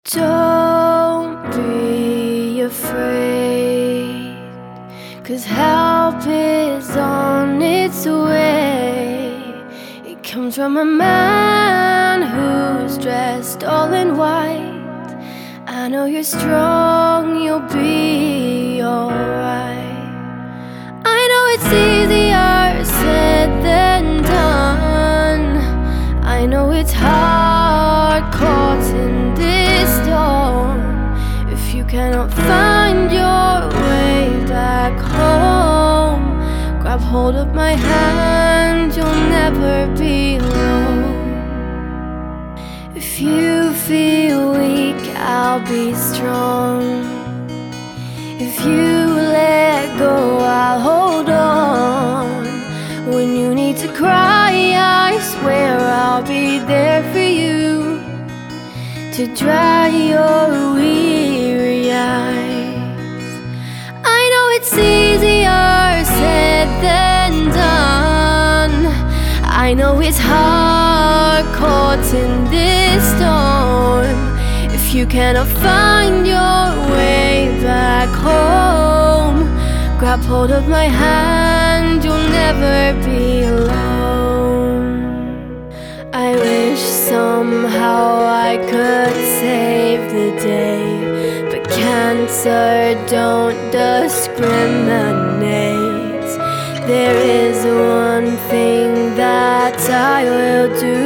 Don't be afraid, 'cause help is on its way. It comes from a man who's dressed all in white. I know you're strong, you'll be alright. I know it's easier said than done. I know it's hard caught in this storm. If you cannot find your way back home, grab hold of my hand, you'll never be alone. If you feel weak, I'll be strong. If you let go, I'll hold on. When you need to cry, I swear I'll be there for you, to dry your weary eyes. I know it's easier said than done. I know it's hard caught in this storm. If you cannot find your way back home, grab hold of my hand, you'll never be alone. I wish somehow I could save the day, but cancer don't discriminate. There is one thing that I will do.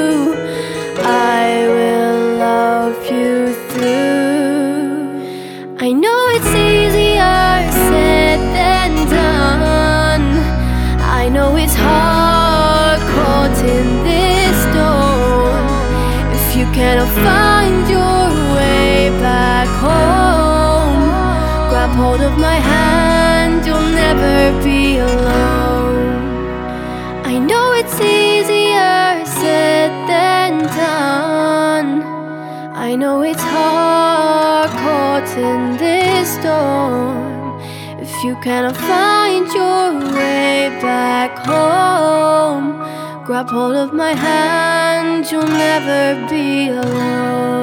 I will love you through. I know it's easier said than done. I know it's hard caught in this storm. If you cannot find your way back home, grab hold of my hand, you'll never be alone. I know it's easier said than done. I know it's hard caught in this storm. If you cannot find your way back home, grab hold of my hand, you'll never be alone.